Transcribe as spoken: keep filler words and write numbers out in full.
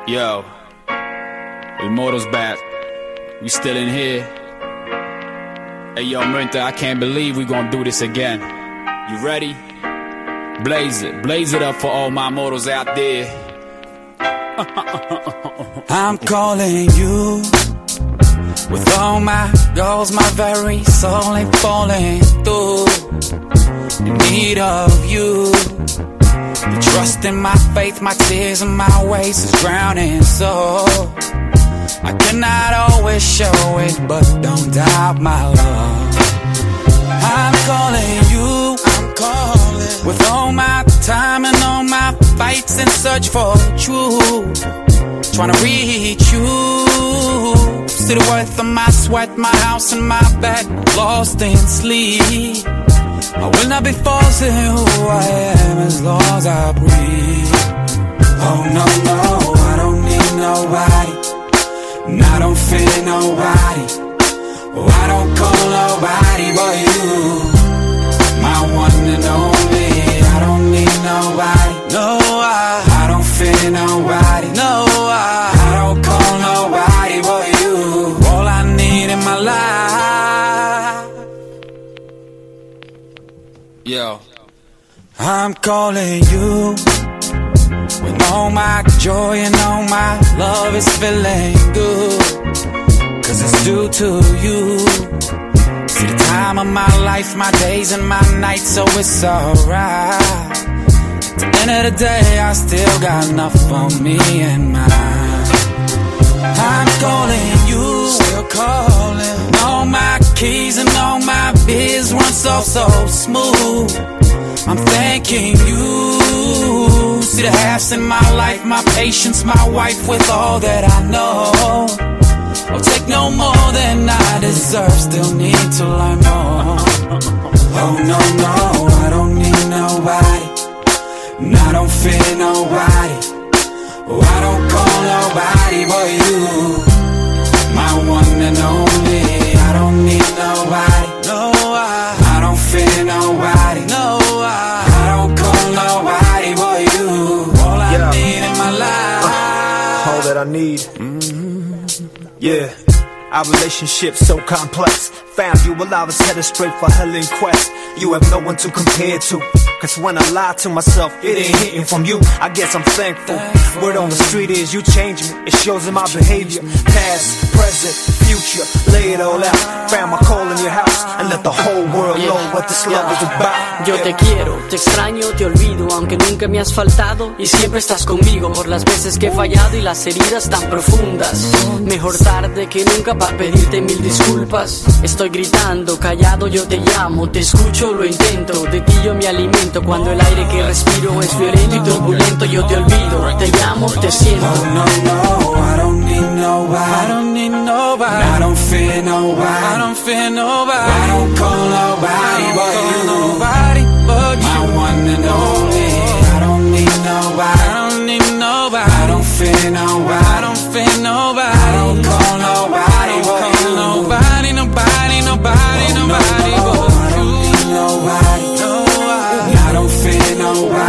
Yo, Immortal's back. We still in here. Hey yo, Minta, I can't believe we gonna do this again. You ready? Blaze it, blaze it up for all my mortals out there. I'm calling you with all my goals, my very soul ain't falling through. In need of you. You trust in my faith, my tears and my ways is drowning. So I cannot always show it, but don't doubt my love. I'm calling you, I'm calling with all my time and all my fights in search for truth. Trying to reach you. See the worth of my sweat, my house and my bed, lost in sleep. I will not be false in who I am as long as I breathe. Oh no, no, I don't need nobody, and I don't fear nobody. Oh, I don't call nobody but you, my one and only. I don't need nobody, no, I, I don't fear nobody, no, I, I don't call nobody but you. All I need in my life. Yo, I'm calling you when all my joy and all my love is feeling good, cause it's due to you. See the time of my life, my days and my nights, so it's alright. At the end of the day, I still got enough for me and mine. I'm calling you, still calling. All my keys and all my biz run so, so smooth. I'm thanking you. See the halves in my life, my patience, my wife with all that I know. I'll take no more than I deserve, still need to learn more. Oh no, no, I don't need nobody, and I don't fear nobody. Oh, I don't call nobody but you, my one and only. I don't need nobody, no, I, I don't fear nobody, no, I, I don't call nobody but you. All I yeah. need in my life, uh, all that I need. Mm-hmm. Yeah, our relationship so complex. Found you while I was headed straight for hell in quest. You have no one to compare to, cause when I lie to myself, it ain't hitting from you. I guess I'm thankful. Word on the street is you change me. It shows in my behavior. Past, present, future, lay it all out. Found my call in your house and let the whole world know what this love is about. Yo te quiero, te extraño, te olvido, aunque nunca me has faltado y siempre estás conmigo por las veces que he fallado y las heridas tan profundas. Mejor tarde que nunca para pedirte mil disculpas. Estoy gritando, callado yo te llamo, te escucho, lo intento, de ti yo me alimento. Cuando el aire que respiro es violento y turbulento, yo te olvido, te llamo, te siento. Oh no, no, I don't need nobody, I don't need nobody, I don't fear nobody, I don't fear nobody, I don't call nobody but you, nobody but you, my one and only. I don't need nobody, I don't need nobody, I don't fear nobody, I don't fear nobody, I don't call nobody but you, nobody, nobody, nobody, nobody but you. I don't need nobody, no, I, I don't fear nobody.